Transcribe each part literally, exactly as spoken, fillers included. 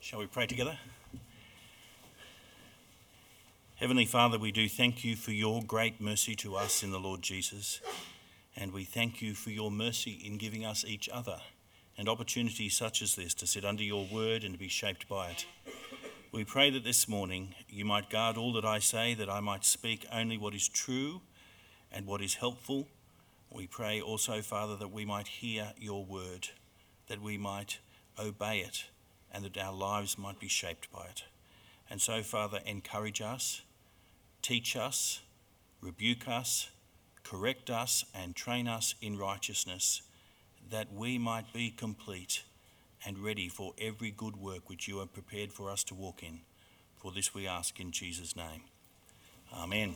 Shall we pray together? Heavenly Father, we do thank you for your great mercy to us in the Lord Jesus, and we thank you for your mercy in giving us each other and opportunities such as this to sit under your word and to be shaped by it. We pray that this morning you might guard all that I say, that I might speak only what is true and what is helpful. We pray also, Father, that we might hear your word, that we might obey it, and that our lives might be shaped by it. And so, Father, encourage us, teach us, rebuke us, correct us, and train us in righteousness, that we might be complete and ready for every good work which you have prepared for us to walk in. For this we ask in Jesus' name. Amen.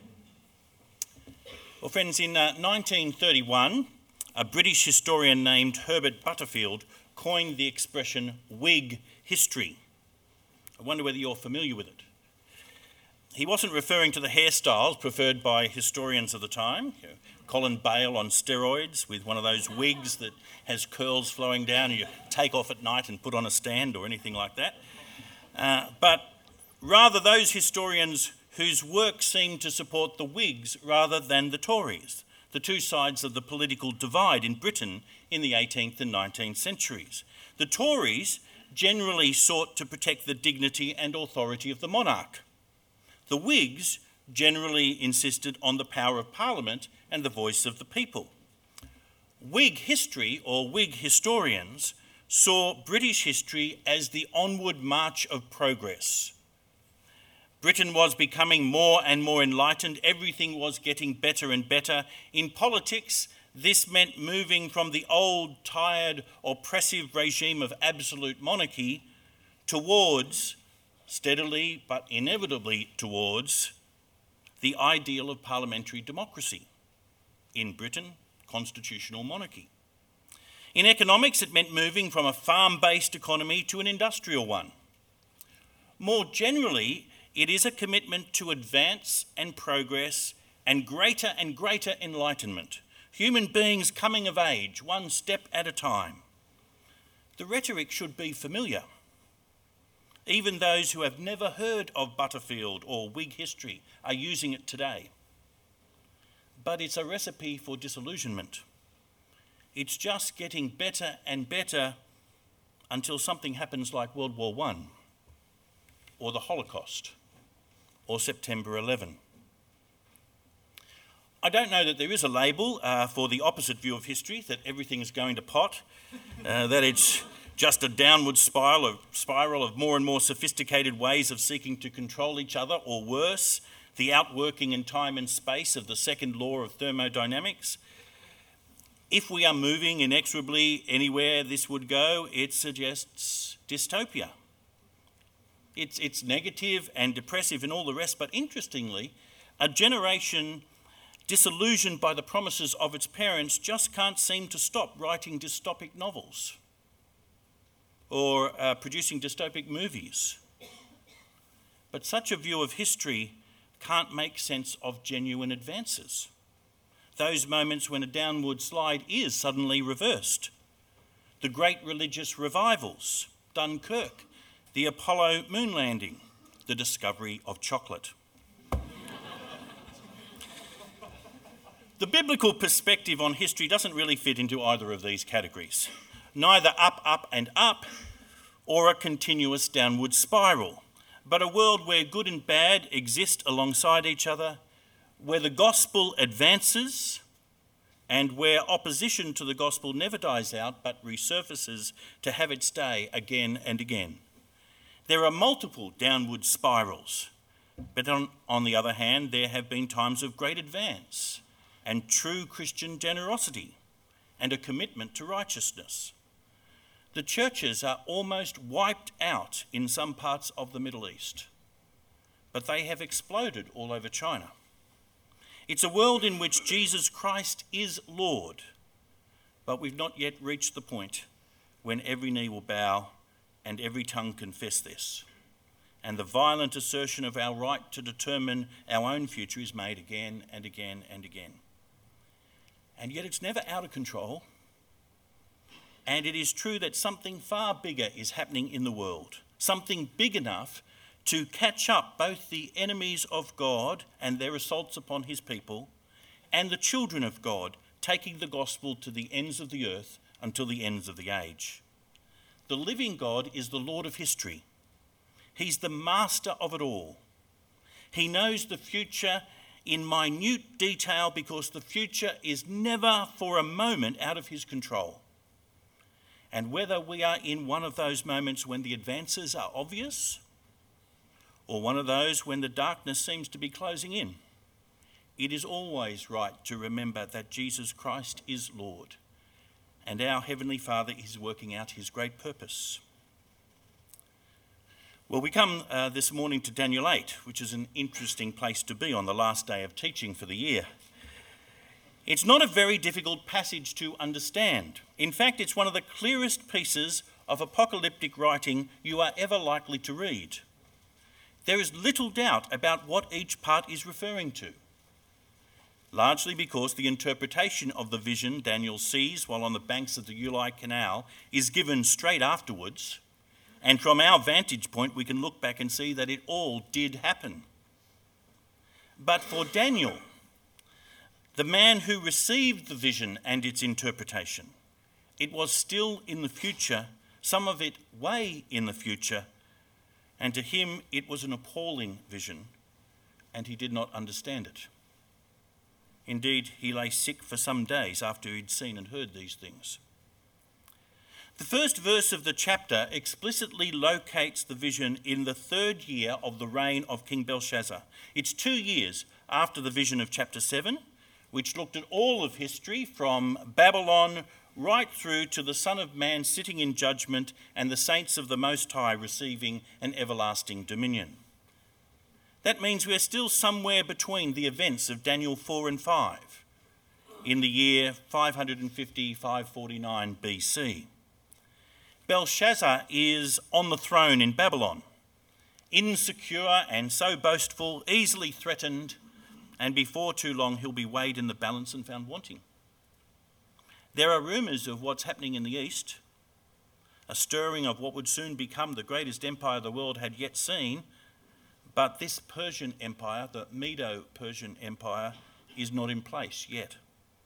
Well, friends, in uh, nineteen thirty-one, a British historian named Herbert Butterfield coined the expression Whig history. I wonder whether you're familiar with it. He wasn't referring to the hairstyles preferred by historians of the time. You know, Colin Bale on steroids with one of those wigs that has curls flowing down and you take off at night and put on a stand or anything like that. Uh, but rather those historians whose work seemed to support the Whigs rather than the Tories, the two sides of the political divide in Britain in the eighteenth and nineteenth centuries. The Tories generally sought to protect the dignity and authority of the monarch. The Whigs generally insisted on the power of Parliament and the voice of the people. Whig history, or Whig historians, saw British history as the onward march of progress. Britain was becoming more and more enlightened. Everything was getting better and better. In politics, this meant moving from the old, tired, oppressive regime of absolute monarchy towards, steadily but inevitably towards, the ideal of parliamentary democracy. In Britain, constitutional monarchy. In economics, it meant moving from a farm-based economy to an industrial one. More generally, it is a commitment to advance and progress and greater and greater enlightenment. Human beings coming of age, one step at a time. The rhetoric should be familiar. Even those who have never heard of Butterfield or Whig history are using it today. But it's a recipe for disillusionment. It's just getting better and better until something happens like World War One, or the Holocaust, or September eleventh. I don't know that there is a label uh, for the opposite view of history, that everything is going to pot, uh, that it's just a downward spiral of, spiral of more and more sophisticated ways of seeking to control each other, or worse, the outworking in time and space of the second law of thermodynamics. If we are moving inexorably anywhere this would go, it suggests dystopia. It's, it's negative and depressive and all the rest, but interestingly, a generation disillusioned by the promises of its parents just can't seem to stop writing dystopic novels or uh, producing dystopic movies. But such a view of history can't make sense of genuine advances. Those moments when a downward slide is suddenly reversed. The great religious revivals, Dunkirk, the Apollo moon landing, the discovery of chocolate. The biblical perspective on history doesn't really fit into either of these categories. Neither up, up and up, or a continuous downward spiral, but a world where good and bad exist alongside each other, where the gospel advances and where opposition to the gospel never dies out but resurfaces to have its day again and again. There are multiple downward spirals, but on, on the other hand, there have been times of great advance and true Christian generosity and a commitment to righteousness. The churches are almost wiped out in some parts of the Middle East, but they have exploded all over China. It's a world in which Jesus Christ is Lord, but we've not yet reached the point when every knee will bow and every tongue confess this, and the violent assertion of our right to determine our own future is made again and again and again. And yet it's never out of control. And it is true that something far bigger is happening in the world, something big enough to catch up both the enemies of God and their assaults upon his people, and the children of God taking the gospel to the ends of the earth until the ends of the age. The living God is the Lord of history. He's the master of it all. He knows the future in minute detail because the future is never for a moment out of his control. And whether we are in one of those moments when the advances are obvious, or one of those when the darkness seems to be closing in, it is always right to remember that Jesus Christ is Lord, and our Heavenly Father is working out his great purpose. Well, we come uh, this morning to Daniel eight, which is an interesting place to be on the last day of teaching for the year. It's not a very difficult passage to understand. In fact, it's one of the clearest pieces of apocalyptic writing you are ever likely to read. There is little doubt about what each part is referring to, largely because the interpretation of the vision Daniel sees while on the banks of the Ulai Canal is given straight afterwards, and from our vantage point we can look back and see that it all did happen. But for Daniel, the man who received the vision and its interpretation, it was still in the future, some of it way in the future, and to him it was an appalling vision, and he did not understand it. Indeed, he lay sick for some days after he'd seen and heard these things. The first verse of the chapter explicitly locates the vision in the third year of the reign of King Belshazzar. It's two years after the vision of chapter seven, which looked at all of history from Babylon right through to the Son of Man sitting in judgment and the saints of the Most High receiving an everlasting dominion. That means we're still somewhere between the events of Daniel four and five in the year five fifty to five forty-nine B C. Belshazzar is on the throne in Babylon, insecure and so boastful, easily threatened, and before too long he'll be weighed in the balance and found wanting. There are rumours of what's happening in the east, a stirring of what would soon become the greatest empire the world had yet seen, but this Persian empire, the Medo-Persian Empire, is not in place yet.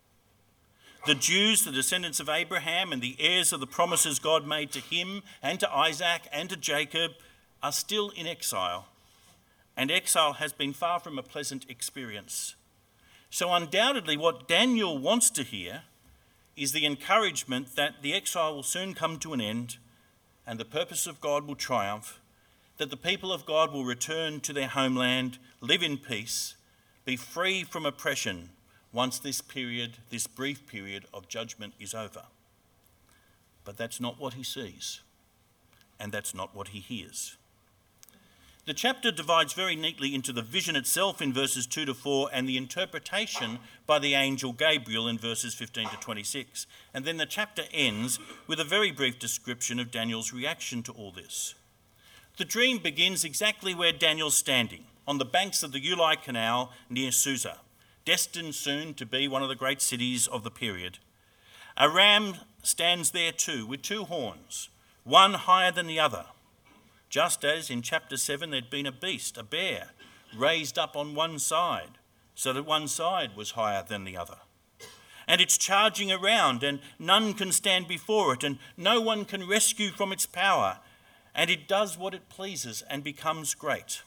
The Jews, the descendants of Abraham and the heirs of the promises God made to him and to Isaac and to Jacob, are still in exile, and exile has been far from a pleasant experience. So undoubtedly what Daniel wants to hear is the encouragement that the exile will soon come to an end and the purpose of God will triumph, that the people of God will return to their homeland, live in peace, be free from oppression once this period, this brief period of judgment is over. But that's not what he sees, and that's not what he hears. The chapter divides very neatly into the vision itself in verses two to four and the interpretation by the angel Gabriel in verses fifteen to twenty-six. And then the chapter ends with a very brief description of Daniel's reaction to all this. The dream begins exactly where Daniel's standing, on the banks of the Ulai Canal near Susa, destined soon to be one of the great cities of the period. A ram stands there too, with two horns, one higher than the other, just as in chapter seven there'd been a beast, a bear, raised up on one side, so that one side was higher than the other. And it's charging around, and none can stand before it, and no one can rescue from its power, and it does what it pleases and becomes great.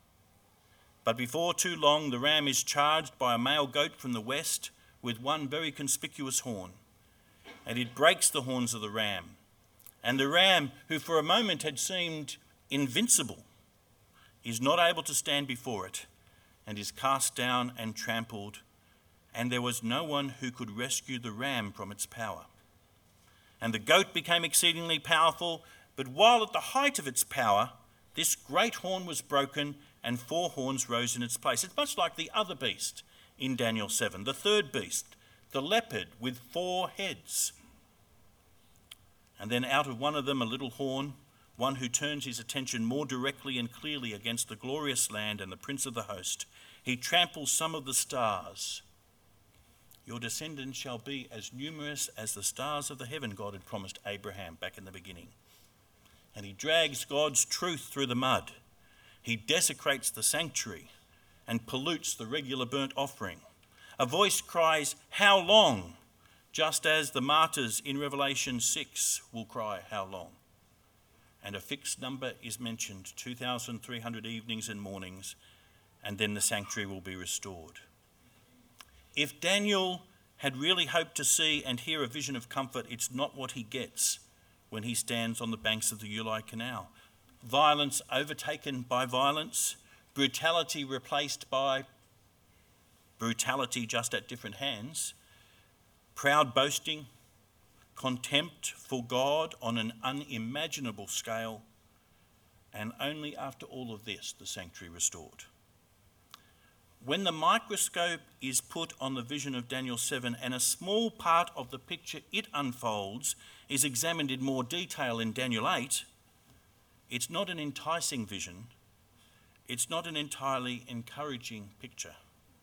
But before too long, the ram is charged by a male goat from the west with one very conspicuous horn, and it breaks the horns of the ram. And the ram, who for a moment had seemed invincible, is not able to stand before it, and is cast down and trampled, and there was no one who could rescue the ram from its power. And the goat became exceedingly powerful, but while at the height of its power, this great horn was broken, and four horns rose in its place. It's much like the other beast in Daniel seven, the third beast, the leopard with four heads. And then out of one of them a little horn, one who turns his attention more directly and clearly against the glorious land and the prince of the host. He tramples some of the stars Your descendants shall be as numerous as the stars of the heaven, God had promised Abraham back in the beginning. And he drags God's truth through the mud. He desecrates the sanctuary and pollutes the regular burnt offering. A voice cries, "How long?" just as the martyrs in Revelation six will cry, "How long?" And a fixed number is mentioned, two thousand three hundred evenings and mornings, and then the sanctuary will be restored. If Daniel had really hoped to see and hear a vision of comfort, it's not what he gets when he stands on the banks of the Ulai Canal. Violence overtaken by violence, brutality replaced by brutality just at different hands, proud boasting, contempt for God on an unimaginable scale, and only after all of this the sanctuary restored. When the microscope is put on the vision of Daniel seven and a small part of the picture it unfolds is examined in more detail in Daniel eight, it's not an enticing vision, it's not an entirely encouraging picture.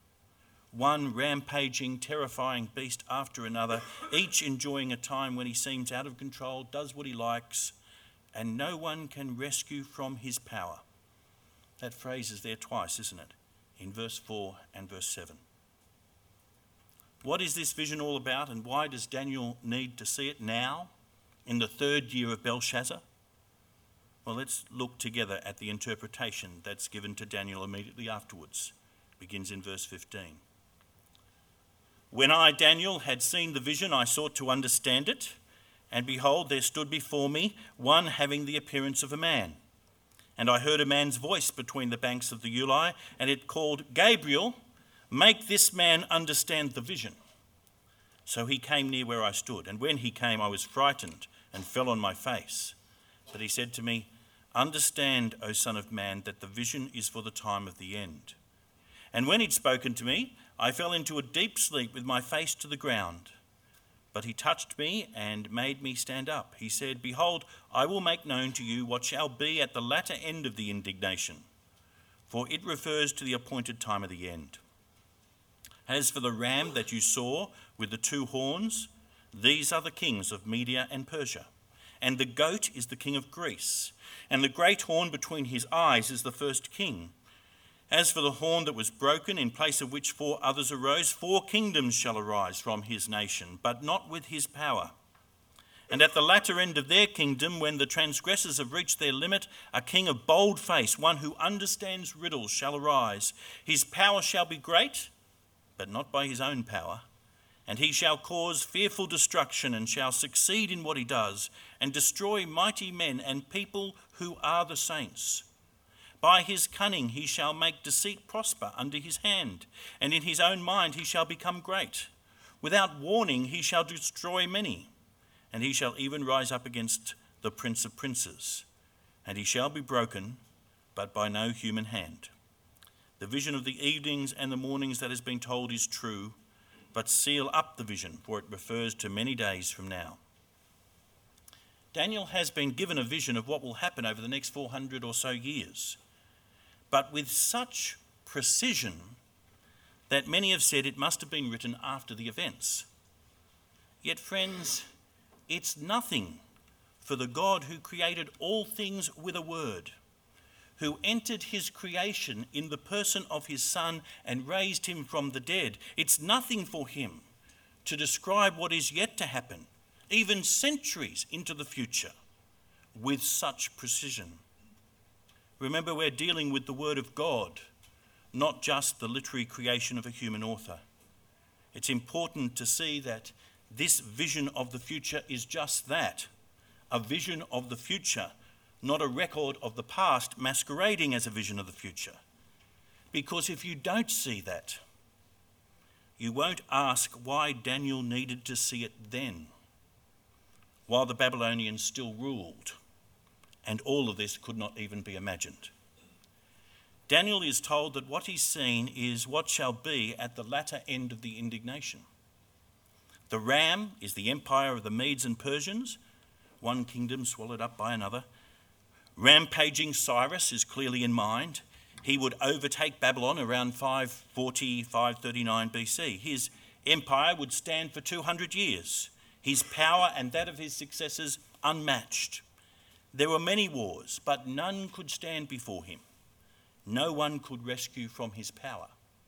One rampaging, terrifying beast after another, each enjoying a time when he seems out of control, does what he likes, and no one can rescue from his power. That phrase is there twice, isn't it? In verse four and verse seven. What is this vision all about, and why does Daniel need to see it now, in the third year of Belshazzar? Well, let's look together at the interpretation that's given to Daniel immediately afterwards. It begins in verse fifteen. When I, Daniel, had seen the vision, I sought to understand it, and behold, there stood before me one having the appearance of a man. And I heard a man's voice between the banks of the Ulai, and it called, "Gabriel, make this man understand the vision." So he came near where I stood, and when he came I was frightened and fell on my face. But he said to me, "Understand, O son of man, that the vision is for the time of the end." And when he'd spoken to me, I fell into a deep sleep with my face to the ground. But he touched me and made me stand up. He said, "Behold, I will make known to you what shall be at the latter end of the indignation, for it refers to the appointed time of the end. As for the ram that you saw with the two horns, these are the kings of Media and Persia, and the goat is the king of Greece, and the great horn between his eyes is the first king. As for the horn that was broken, in place of which four others arose, four kingdoms shall arise from his nation, but not with his power. And at the latter end of their kingdom, when the transgressors have reached their limit, a king of bold face, one who understands riddles, shall arise. His power shall be great, but not by his own power. And he shall cause fearful destruction, and shall succeed in what he does, and destroy mighty men and people who are the saints. By his cunning he shall make deceit prosper under his hand, and in his own mind he shall become great. Without warning he shall destroy many, and he shall even rise up against the Prince of Princes, and he shall be broken, but by no human hand. The vision of the evenings and the mornings that has been told is true, but seal up the vision, for it refers to many days from now." Daniel has been given a vision of what will happen over the next four hundred or so years, but with such precision that many have said it must have been written after the events. Yet, friends, it's nothing for the God who created all things with a word, who entered his creation in the person of his Son and raised him from the dead. It's nothing for him to describe what is yet to happen, even centuries into the future, with such precision. Remember, we're dealing with the Word of God, not just the literary creation of a human author. It's important to see that this vision of the future is just that, a vision of the future, not a record of the past masquerading as a vision of the future. Because if you don't see that, you won't ask why Daniel needed to see it then, while the Babylonians still ruled, and all of this could not even be imagined. Daniel is told that what he's seen is what shall be at the latter end of the indignation. The ram is the empire of the Medes and Persians, one kingdom swallowed up by another. Rampaging Cyrus is clearly in mind. He would overtake Babylon around five forty, five thirty-nine B C. His empire would stand for two hundred years, his power and that of his successors unmatched. There were many wars, but none could stand before him. No one could rescue from his power.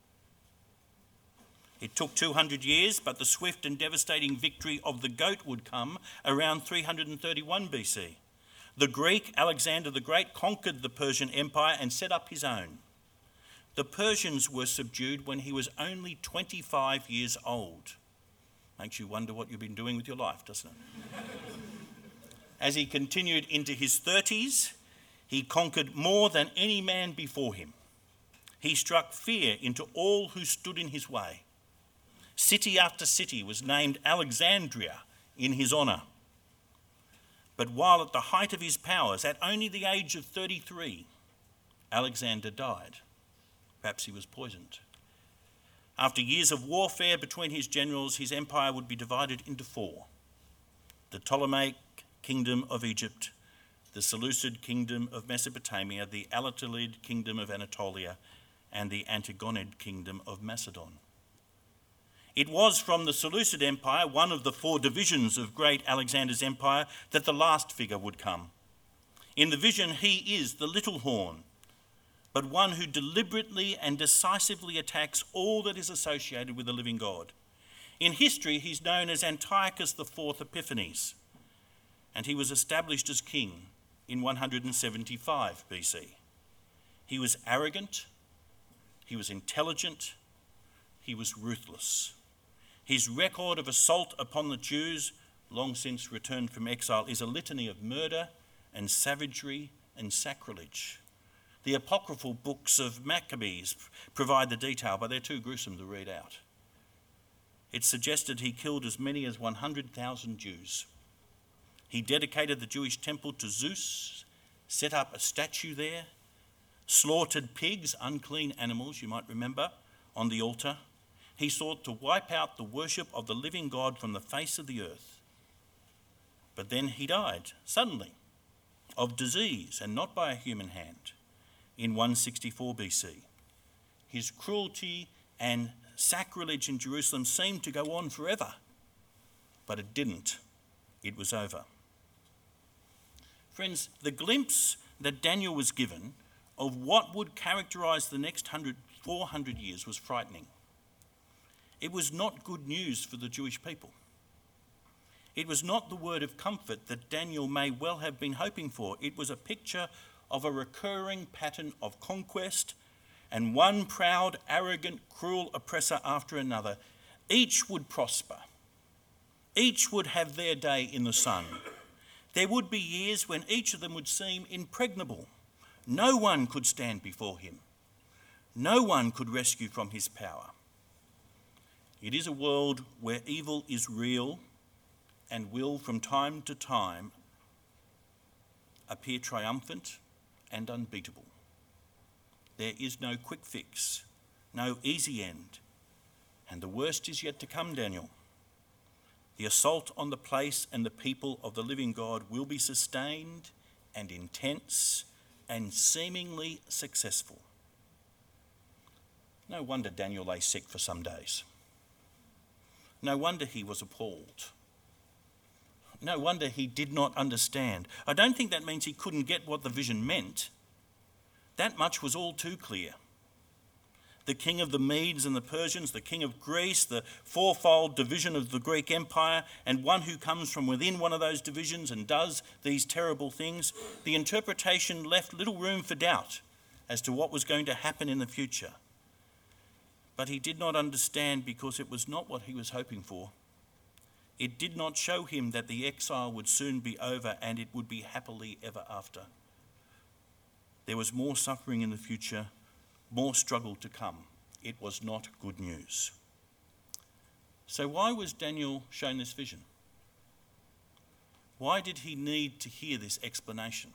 It took two hundred years, but the swift and devastating victory of the goat would come around three hundred thirty-one B C. The Greek Alexander the Great conquered the Persian Empire and set up his own. The Persians were subdued when he was only twenty-five years old. Makes you wonder what you've been doing with your life, doesn't it? As he continued into his thirties, he conquered more than any man before him. He struck fear into all who stood in his way. City after city was named Alexandria in his honour. But while at the height of his powers, at only the age of thirty-three, Alexander died. Perhaps he was poisoned. After years of warfare between his generals, his empire would be divided into four: the Ptolemaic kingdom of Egypt, the Seleucid kingdom of Mesopotamia, the Alatilid kingdom of Anatolia, and the Antigonid kingdom of Macedon. It was from the Seleucid Empire, one of the four divisions of great Alexander's empire, that the last figure would come. In the vision, he is the little horn, but one who deliberately and decisively attacks all that is associated with the living God. In history, he's known as Antiochus the Fourth Epiphanes, and he was established as king in one hundred seventy-five B C. He was arrogant, he was intelligent, he was ruthless. His record of assault upon the Jews, long since returned from exile, is a litany of murder and savagery and sacrilege. The apocryphal books of Maccabees provide the detail, but they're too gruesome to read out. It's suggested he killed as many as one hundred thousand Jews. He dedicated the Jewish temple to Zeus, set up a statue there, slaughtered pigs, unclean animals, you might remember, on the altar. He sought to wipe out the worship of the living God from the face of the earth. But then he died, suddenly, of disease and not by a human hand, in one sixty-four B C. His cruelty and sacrilege in Jerusalem seemed to go on forever, but it didn't. It was over. Friends, the glimpse that Daniel was given of what would characterise the next four hundred years was frightening. It was not good news for the Jewish people. It was not the word of comfort that Daniel may well have been hoping for. It was a picture of a recurring pattern of conquest, and one proud, arrogant, cruel oppressor after another. Each would prosper. Each would have their day in the sun. There would be years when each of them would seem impregnable. No one could stand before him. No one could rescue from his power. It is a world where evil is real and will, from time to time, appear triumphant and unbeatable. There is no quick fix, no easy end, and the worst is yet to come, Daniel. The assault on the place and the people of the living God will be sustained and intense and seemingly successful. No wonder Daniel lay sick for some days. No wonder he was appalled. No wonder he did not understand. I don't think that means he couldn't get what the vision meant. That much was all too clear. The king of the Medes and the Persians, the king of Greece, the fourfold division of the Greek Empire, and one who comes from within one of those divisions and does these terrible things, the interpretation left little room for doubt as to what was going to happen in the future. But he did not understand because it was not what he was hoping for. It did not show him that the exile would soon be over and it would be happily ever after. There was more suffering in the future, more struggle to come. It was not good news. So why was Daniel shown this vision? Why did he need to hear this explanation?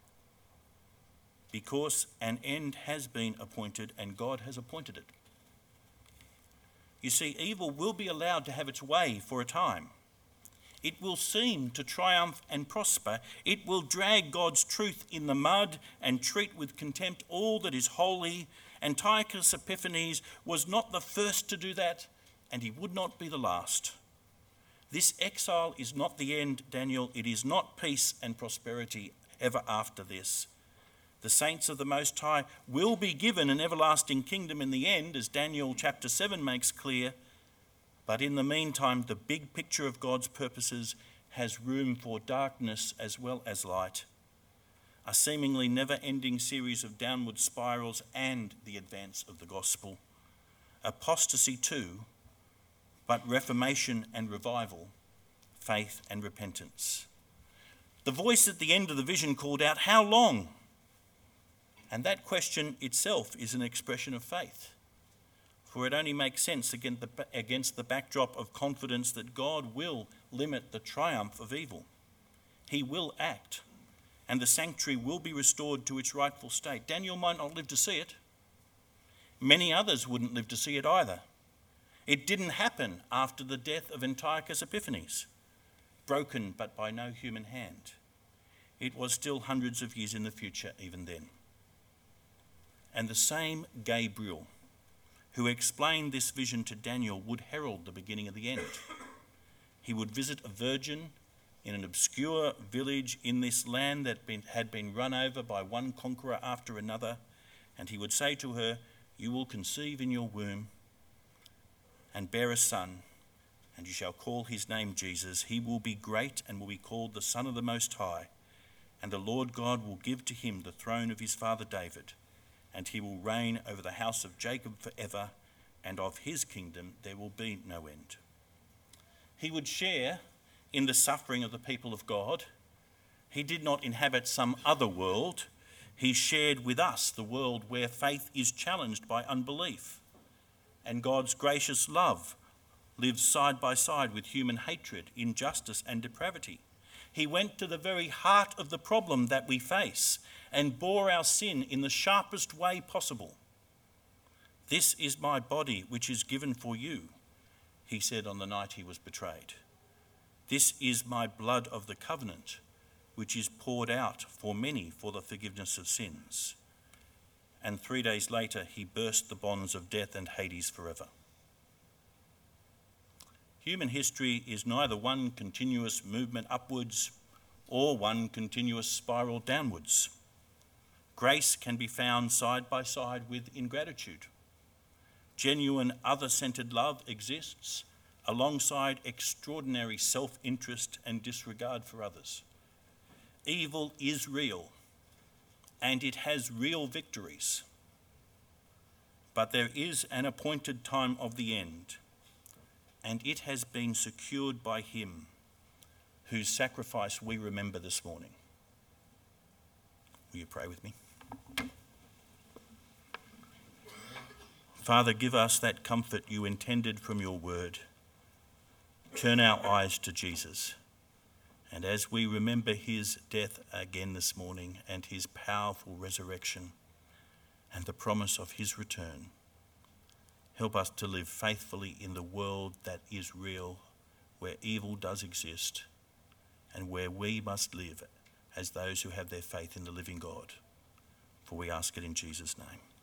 Because an end has been appointed and God has appointed it. You see, evil will be allowed to have its way for a time. It will seem to triumph and prosper. It will drag God's truth in the mud and treat with contempt all that is holy. Antiochus Epiphanes was not the first to do that, and he would not be the last. This exile is not the end, Daniel. It is not peace and prosperity ever after this. The saints of the Most High will be given an everlasting kingdom in the end, as Daniel chapter seven makes clear. But in the meantime, the big picture of God's purposes has room for darkness as well as light, a seemingly never-ending series of downward spirals and the advance of the gospel. Apostasy too, but reformation and revival, faith and repentance. The voice at the end of the vision called out, "How long?" And that question itself is an expression of faith, for it only makes sense against the, against the backdrop of confidence that God will limit the triumph of evil. He will act, and the sanctuary will be restored to its rightful state. Daniel might not live to see it. Many others wouldn't live to see it either. It didn't happen after the death of Antiochus Epiphanes, broken but by no human hand. It was still hundreds of years in the future even then. And the same Gabriel who explained this vision to Daniel would herald the beginning of the end. He would visit a virgin in an obscure village in this land that been, had been run over by one conqueror after another, and he would say to her, "You will conceive in your womb and bear a son, and you shall call his name Jesus. He will be great and will be called the Son of the Most High, and the Lord God will give to him the throne of his father David, and he will reign over the house of Jacob forever, and of his kingdom there will be no end." He would share in the suffering of the people of God. He did not inhabit some other world. He shared with us the world where faith is challenged by unbelief, and God's gracious love lives side by side with human hatred, injustice, and depravity. He went to the very heart of the problem that we face and bore our sin in the sharpest way possible. "This is my body, which is given for you," he said on the night he was betrayed. "This is my blood of the covenant, which is poured out for many for the forgiveness of sins." And three days later, he burst the bonds of death and Hades forever. Human history is neither one continuous movement upwards or one continuous spiral downwards. Grace can be found side by side with ingratitude. Genuine other-centered love exists alongside extraordinary self-interest and disregard for others. Evil is real, and it has real victories. But there is an appointed time of the end, and it has been secured by him whose sacrifice we remember this morning. Will you pray with me? Father, give us that comfort you intended from your word. Turn our eyes to Jesus. And as we remember his death again this morning and his powerful resurrection and the promise of his return, help us to live faithfully in the world that is real, where evil does exist, and where we must live as those who have their faith in the living God. For we ask it in Jesus' name.